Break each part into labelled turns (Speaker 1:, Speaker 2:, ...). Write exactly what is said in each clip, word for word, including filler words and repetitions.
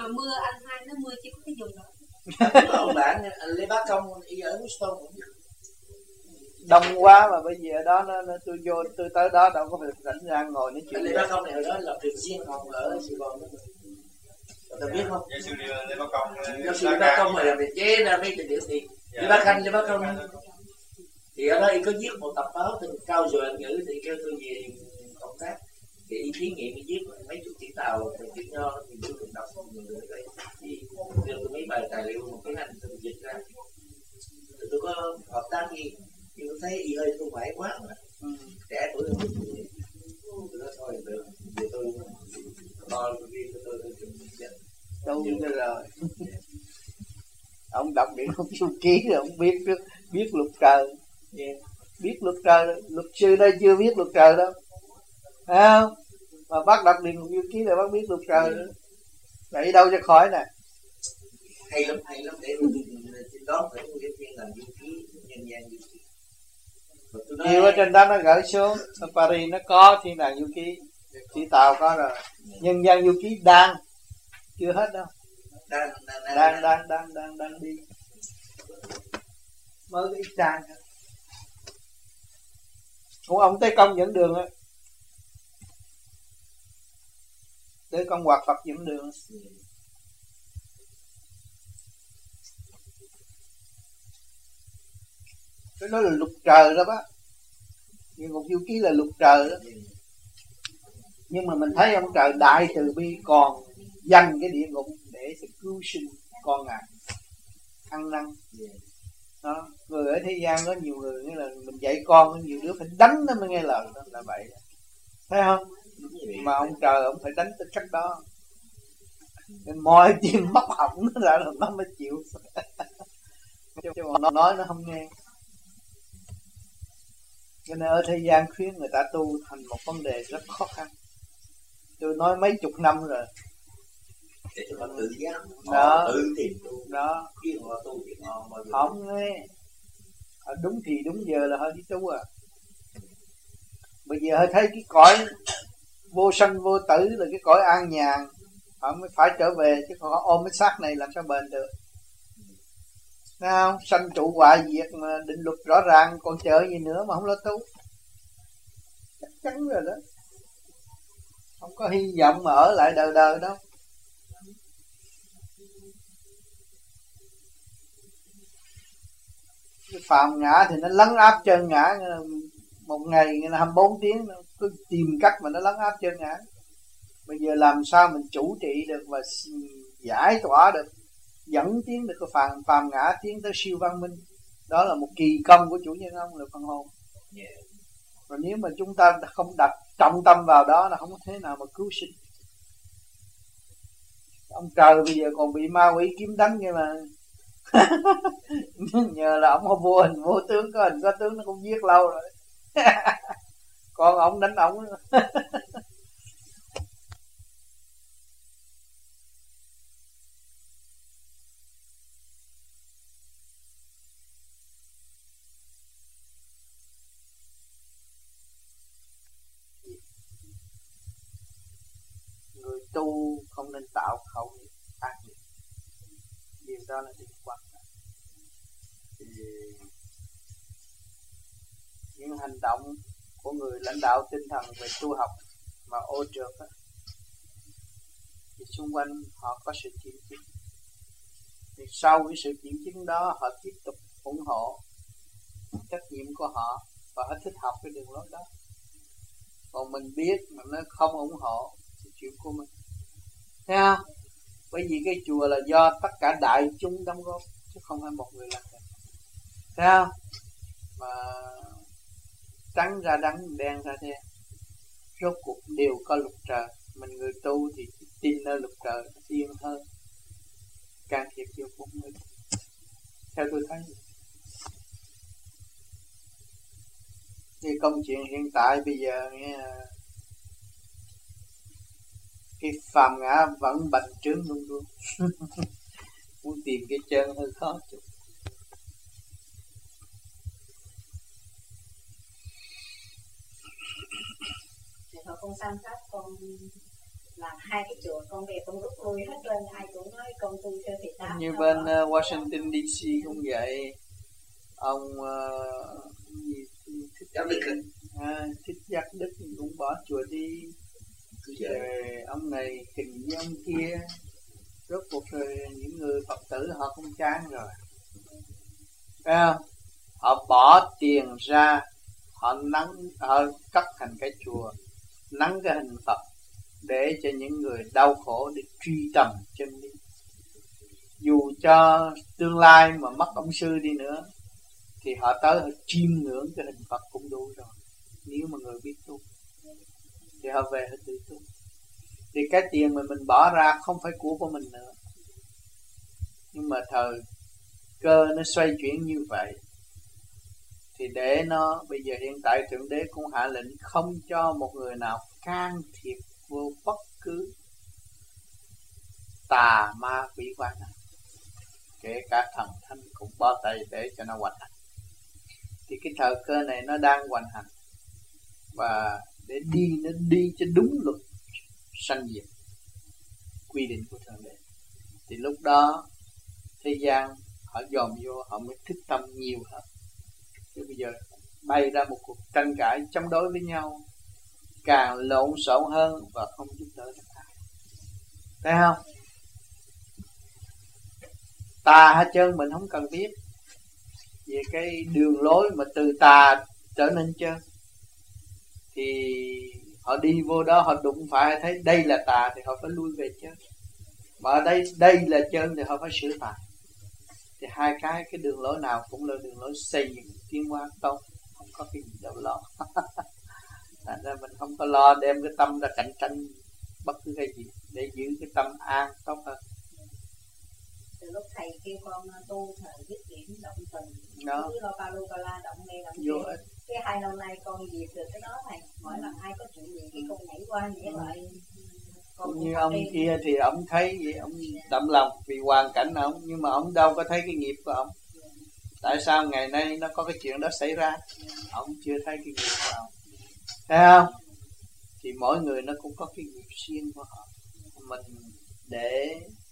Speaker 1: mà mưa anh hai nó mưa chỉ có cái vùng đó.
Speaker 2: Ông bạn lấy bác công y ở Houston cũng biết.
Speaker 3: Đông quá mà bây giờ đó nó, nó tôi vô tôi tới đó đâu có việc rảnh rang ngồi nói chuyện.
Speaker 2: Lê Bá Công này hồi đó là thường xuyên học ở Sài Gòn đó. Tôi biết không?
Speaker 4: Giáo sư Lê Bá Công.
Speaker 2: Giáo sư Lê Bá Công mà làm việc chế ra mấy tài liệu thì Lê Bá Khanh, Lê Bá Công thì ở đó y có viết một tập báo từ cao rồi anh ngữ thì kêu tôi về công tác thì y thí nghiệm y viết mấy chục chữ tàu từ tiếng Nho thì tôi được đọc nhiều người ở đây thì đưa tôi mấy bài tài liệu một tiếng Anh tôi dịch ra thì tôi có hợp tác gì nhưng tôi thấy y hơi thu phải quá mà ừ. Trẻ tuổi hơn tôi tôi nói thôi được về tôi lo riêng cho tôi tôi chết
Speaker 3: đâu như rồi ông đọc điện ông du ký rồi ông biết biết biết luật trời yeah. Biết luật trời luật sư đây chưa biết luật trời đâu phải không mà bác đọc điện du ký là bác biết luật trời nữa vậy đâu cho khỏi nè
Speaker 2: hay lắm hay lắm để trên đó phải có viên làm du ký nhân gian du ký
Speaker 3: nhiều ở trên đó nó gửi xuống ở Paris nó có thiên đàng du ký chỉ tàu có rồi nhân gian du ký đang chưa hết đâu
Speaker 2: đang
Speaker 3: đang đang đang đang đang đi mới cái trang cũng ông Tế Công dẫn đường á Tế Công Hoạt Phật dẫn đường cái đó là luật trời đó bác địa ngục du ký là luật trời đó nhưng mà mình thấy ông trời đại từ bi còn dành cái địa ngục để sẽ cứu sinh con ngài ăn năn đó người ở thế gian có nhiều người nghĩa là mình dạy con có nhiều đứa phải đánh nó mới nghe lời đó là vậy thấy không mà ông trời ông phải đánh tới cách đó nên moi tim móc họng nó ra là nó mới chịu chứ mà nó nói nó không nghe cho nên ở thế gian khuyến người ta tu thành một vấn đề rất khó khăn tôi nói mấy chục năm rồi
Speaker 2: để cho họ tự giác
Speaker 3: đó
Speaker 2: tự tìm tu
Speaker 3: đó
Speaker 2: khi họ tu thì họ mọi người
Speaker 3: không nghe họ đúng thì đúng giờ là họ đi tu à bây giờ họ thấy cái cõi vô sanh vô tử là cái cõi an nhàn họ mới phải trở về chứ còn họ ôm cái xác này làm sao bền được thấy không sanh trụ hoại diệt mà định luật rõ ràng còn chờ gì nữa mà không lo tu chắc chắn rồi đó không có hy vọng mà ở lại đời đời đâu cái phàm ngã thì nó lấn áp chân ngã một ngày là hai mươi bốn tiếng nó cứ tìm cách mà nó lấn áp chân ngã bây giờ làm sao mình chủ trị được và giải tỏa được dẫn tiến được cái phàm phàm ngã tiến tới siêu văn minh đó là một kỳ công của chủ nhân ông là phần hồn yeah. Và nếu mà chúng ta không đặt trọng tâm vào đó là không có thế nào mà cứu sinh ông trời bây giờ còn bị ma quỷ kiếm đánh nhưng mà nhờ là ông vô hình vô tướng có hình có tướng nó cũng giết lâu rồi còn ông đánh ông người tu không nên tạo khẩu nghiệp ác nghiệp điều đó là điều quan trọng thì những hành động của người lãnh đạo tinh thần về tu học mà ô trượt đó, thì xung quanh họ có sự kiểm chứng thì sau cái sự kiểm chứng đó họ tiếp tục ủng hộ trách nhiệm của họ và họ thích học cái đường lối đó còn mình biết mà nó không ủng hộ thì chuyện của mình thấy không bởi vì cái chùa là do tất cả đại chúng đóng góp chứ không phải một người làm được thấy không mà trắng ra đắng đen ra đen rốt cuộc đều có luật trời mình người tu thì tin nơi luật trời yên hơn can thiệp vô cũng mới theo tôi thấy thì công chuyện hiện tại bây giờ nghe cái phàm ngã vẫn bành trướng luôn luôn muốn tìm cái chân hơi khó chút.
Speaker 1: Thì họ con sanh pháp con làm hai cái chùa, con về con rút lui hết lên, ai cũng nói con tu theo thầy Tám.
Speaker 3: Như bên uh, Washington đê xê cũng vậy. Ông uh, thích,
Speaker 2: Giác Đức
Speaker 3: à, thích Giác Đức cũng bỏ chùa đi. Rồi ông này kình với ông kia, rốt cuộc rồi những người Phật tử họ cũng chán rồi, phải không? Họ bỏ tiền ra, họ nắng, họ cắt thành cái chùa, nắng cái hình Phật để cho những người đau khổ để truy tầm chân lý. Dù cho tương lai mà mất ông sư đi nữa thì họ tới họ chiêm ngưỡng cái hình Phật cũng đủ rồi. Nếu mà người biết tu thì họ về họ tự tu. Thì cái tiền mà mình bỏ ra không phải của của mình nữa. Nhưng mà thời cơ nó xoay chuyển như vậy thì để nó, bây giờ hiện tại Thượng Đế cũng hạ lệnh không cho một người nào can thiệp vô bất cứ tà ma quỷ quái nào, kể cả thần thánh cũng bỏ tay để cho nó hoành hành. Thì cái thời cơ này nó đang hoành hành, và để đi nó đi cho đúng luật sanh diệt quy định của Thượng Đế. Thì lúc đó thế gian họ dòm vô, họ mới thích tâm nhiều hơn. Chứ bây giờ bay ra một cuộc tranh cãi chống đối với nhau, càng lộn xộn hơn và không giúp đỡ được ai. Thấy không? Tà hết trơn mình không cần biết về cái đường lối mà từ tà trở nên chân. Thì họ đi vô đó, họ đụng phải thấy đây là tà thì họ phải lui về chân. Mà ở đây đây là chân thì họ phải sửa tà. Thì hai cái cái đường lối nào cũng là đường lối xây dựng tiến hóa tốt, không có cái gì đâu lo. Thành ra mình không có lo đem cái tâm ra cạnh tranh bất cứ cái gì, để giữ cái tâm an tốt hơn.
Speaker 1: Từ lúc thầy kêu con tu thời dứt điểm động tình,
Speaker 3: đó.
Speaker 1: cứ lo ba lô ba la động này động
Speaker 3: kia.
Speaker 1: Cái hai lâu nay con diệt được cái đó thầy. Mỗi lần ai có chuyện gì cái con nhảy qua nhảy lại.
Speaker 3: Cũng như ông đi. Kia thì ông thấy vậy, ông đậm lòng vì hoàn cảnh ông, nhưng mà ông đâu có thấy cái nghiệp của ông. Tại sao ngày nay nó có cái chuyện đó xảy ra? Ông chưa thấy cái nghiệp của ông. Thấy không? Thì mỗi người nó cũng có cái nghiệp riêng của họ. Mình để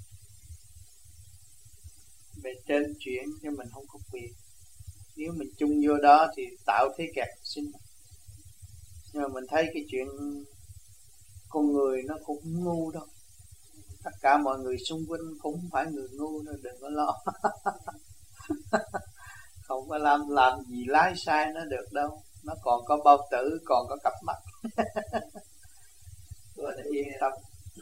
Speaker 3: về trên chuyện cho mình không có quyền. Nếu mình chung vô đó thì tạo thế kẹt sinh. Nhưng mà mình thấy cái chuyện con người nó cũng không ngu đâu. Tất cả mọi người xung quanh cũng không phải người ngu đâu, đừng có lo. Không có làm làm gì lái sai nó được đâu. Nó còn có bao tử, còn có cặp mắt. Rồi nó yên tâm.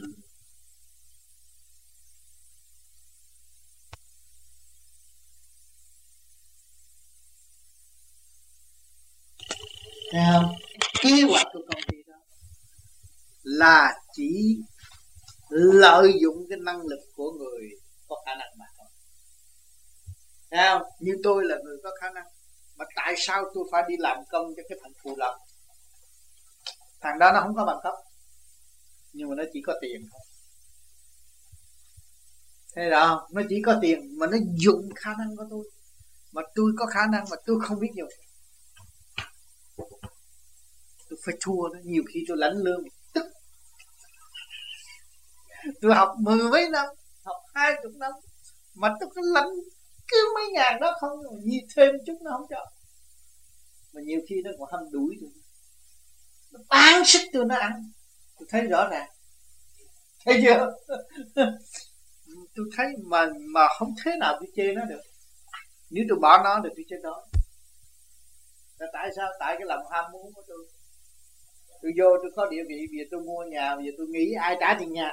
Speaker 3: Thấy không? Kế hoạch của công ty đó là chỉ lợi dụng cái năng lực của người có khả năng mà thôi. Thấy không? Như tôi là người có khả năng, mà tại sao tôi phải đi làm công cho cái thằng phù lộc? Thằng đó nó không có bằng cấp, nhưng mà nó chỉ có tiền thôi. Thấy đó, nó chỉ có tiền mà nó dùng khả năng của tôi. Mà tôi có khả năng mà tôi không biết dùng, tôi phải thua đó. Nhiều khi tôi lãnh lương tức. Tôi học mười mấy năm, học hai chục năm, mà tôi có lãnh cứ mấy ngàn đó không, nhiều thêm chút nó không cho. Mà nhiều khi nó còn hâm đuổi tôi, nó bán sức tôi nó ăn. Tôi thấy rõ ràng, thấy chưa? Tôi thấy mà mà không thế nào tôi chê nó được. Nếu tôi bỏ nó thì tôi chết đó. Là tại sao? Tại cái lòng ham muốn của tôi. Tôi vô tôi có địa vị, bây giờ tôi mua nhà, bây giờ tôi nghĩ ai trả tiền nhà.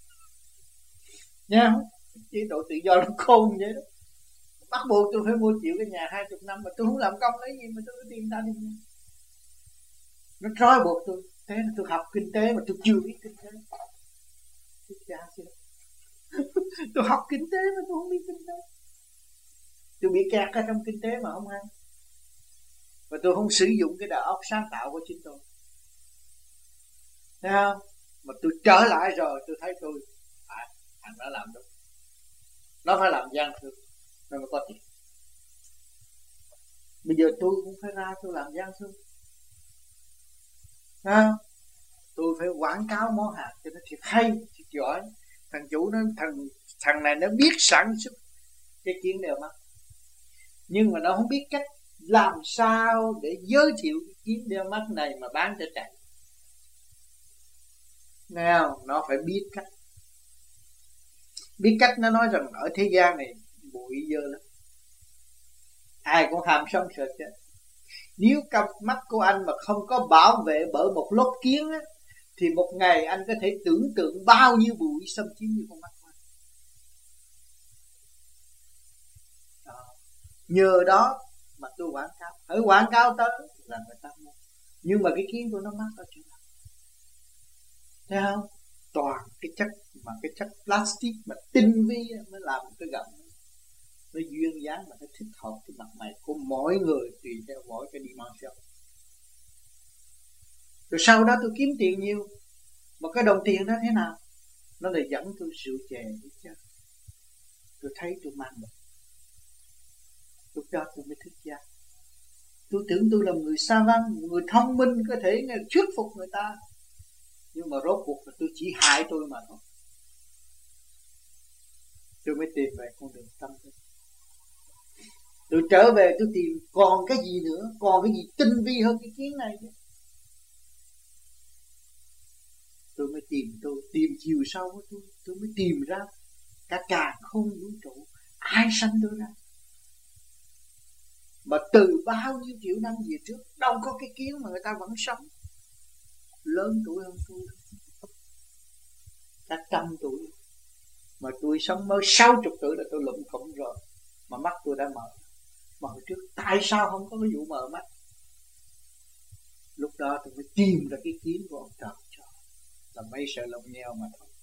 Speaker 3: Nha không? Chế độ tự do nó khôn vậy đó. Bắt buộc tôi phải mua chịu cái nhà hai chục năm, mà tôi không làm công lấy gì mà tôi có tiền trả tiền nhà. Nó trói buộc tôi. Thế là tôi học kinh tế mà tôi chưa biết kinh tế. Tôi cha chưa? Tôi học kinh tế mà tôi không biết kinh tế. Tôi bị kẹt ở trong kinh tế mà không ăn. Và tôi không sử dụng cái đầu óc sáng tạo của chính tôi. Thấy không? Mà tôi trở lại rồi tôi thấy tôi à, thằng đó làm đúng. Nó phải làm gian thương, nó mới có tiền. Bây giờ tôi cũng phải ra tôi làm gian thương. Thấy không? Tôi phải quảng cáo món hàng cho nó thiệt hay, thiệt giỏi. Thằng chủ nó thằng thằng này nó biết sản xuất cái kiến đều mắt, nhưng mà nó không biết cách làm sao để giới thiệu cái kiến đeo mắt này mà bán cho chạy. Nào, nó phải biết cách. Biết cách nó nói rằng ở thế gian này bụi dơ lắm, ai cũng ham sống sợ chết. Nếu cặp mắt của anh mà không có bảo vệ bởi một lốt kiến á, thì một ngày anh có thể tưởng tượng bao nhiêu bụi xâm chiếm như con mắt của anh. Đó. Nhờ đó mà tôi quảng cáo, ở quảng cáo tới là người ta mua. Nhưng mà cái kiến của nó mắc ở chỗ nào? Thấy không? Toàn cái chất mà cái chất plastic mà tinh vi mới làm cái gọng. Nó duyên dáng mà nó thích hợp cái mặt mày của mỗi người tùy theo mỗi cái dimension. Rồi sau đó tôi kiếm tiền nhiều, mà cái đồng tiền đó thế nào? Nó lại dẫn tôi rượu chè đi chơi. Tôi thấy tôi mang được. Lúc đó tôi mới thức giác. Tôi tưởng tôi là người sa văn, người thông minh có thể thuyết phục người ta, nhưng mà rốt cuộc là tôi chỉ hại tôi mà thôi. Tôi mới tìm về con đường tâm linh. Tôi trở về tôi tìm còn cái gì nữa, còn cái gì tinh vi hơn cái kiến này chứ. Tôi mới tìm tôi, tìm chiều sâu của tôi, tôi mới tìm ra cả càn khôn vũ trụ, ai sanh tôi ra. Mà từ bao nhiêu triệu năm về trước, đâu có cái kiến mà người ta vẫn sống. Lớn tuổi hơn tôi, cả trăm tuổi. Mà tôi sống mới sáu chục tuổi là tôi lụm khủng rồi, mà mắt tôi đã mở. Mà hồi trước tại sao không có cái vụ mở mắt? Lúc đó tôi mới tìm ra cái kiến của ông trời cho, là mấy sợi lông nheo mà thôi.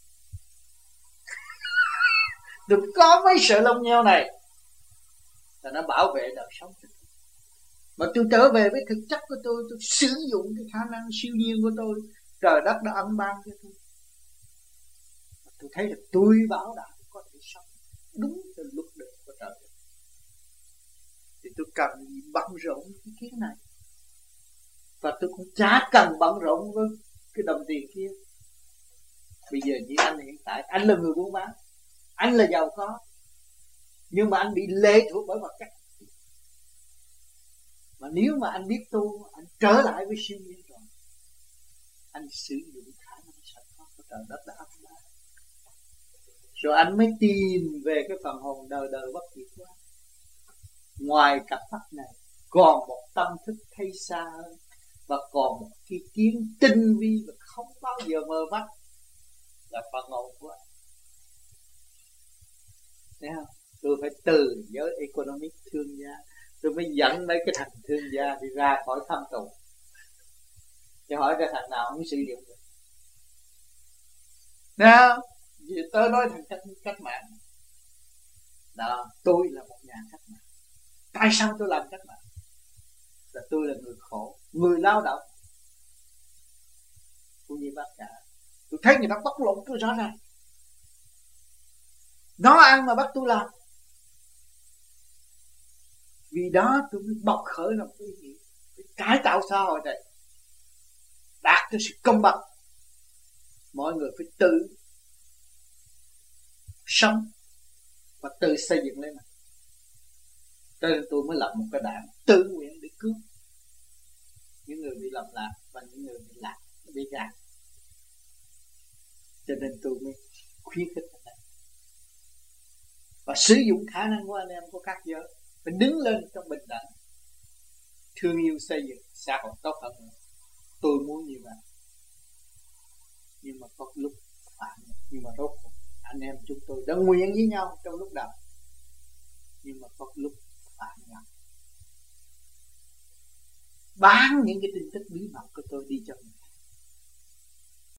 Speaker 3: Đừng có mấy sợi lông nheo này là nó bảo vệ đời sống cho tôi. Mà tôi trở về với thực chất của tôi, tôi sử dụng cái khả năng siêu nhiên của tôi, trời đất đã ân ban cho tôi. Và tôi thấy là tôi bảo đảm có thể sống đúng theo luật định của trời đất. Thì tôi cần bận rộn cái kiến này, và tôi cũng chả cần bận rộn với cái đồng tiền kia. Bây giờ như anh hiện tại, anh là người buôn bán, anh là giàu có, nhưng mà anh bị lệ thuộc bởi vật chất. Mà nếu mà anh biết tu, anh trở lại với siêu nhiên rồi, anh sử dụng khả năng sẵn có của trời đất đã ấp ra, rồi anh mới tìm về cái phần hồn đời đời bất diệt của anh. Ngoài cặp mắt này còn một tâm thức thấy xa hơn, và còn một cái kiến tinh vi và không bao giờ mơ mắt, là phần hồn của anh. Thấy không? Tôi phải từ giới economic thương gia, tôi mới dẫn mấy cái thằng thương gia đi ra khỏi thâm tù. Chứ hỏi ra thằng nào không sử dụng được. Thấy không? Vì tôi nói thằng cách, cách mạng đó, tôi là một nhà cách mạng. Tại sao tôi làm cách mạng? Là tôi là người khổ, người lao động, cũng như bác cả. Tôi thấy người ta bóc lột tôi rõ ràng, nó ăn mà bắt tôi làm. Vì đó tôi mới bộc khởi ra một cái ý nghĩa, phải cải tạo xã hội này, đạt tới sự công bằng. Mọi người phải tự sống và tự xây dựng lên mình. Cho nên tôi mới lập một cái đảng tự nguyện để cứu những người bị lầm lạc và những người bị lạc, bị gạt. Cho nên tôi mới khuyến khích anh em và sử dụng khả năng của anh em của các giới, phải đứng lên trong bình đẳng, thương yêu xây dựng xã hội tốt hơn nữa. Tôi muốn như vậy. Nhưng mà có lúc phản, nhưng mà rốt cuộc anh em chúng tôi đã nguyện với nhau trong lúc đầu, nhưng mà có lúc phản nhau, bán những cái tin tức bí mật của tôi đi cho người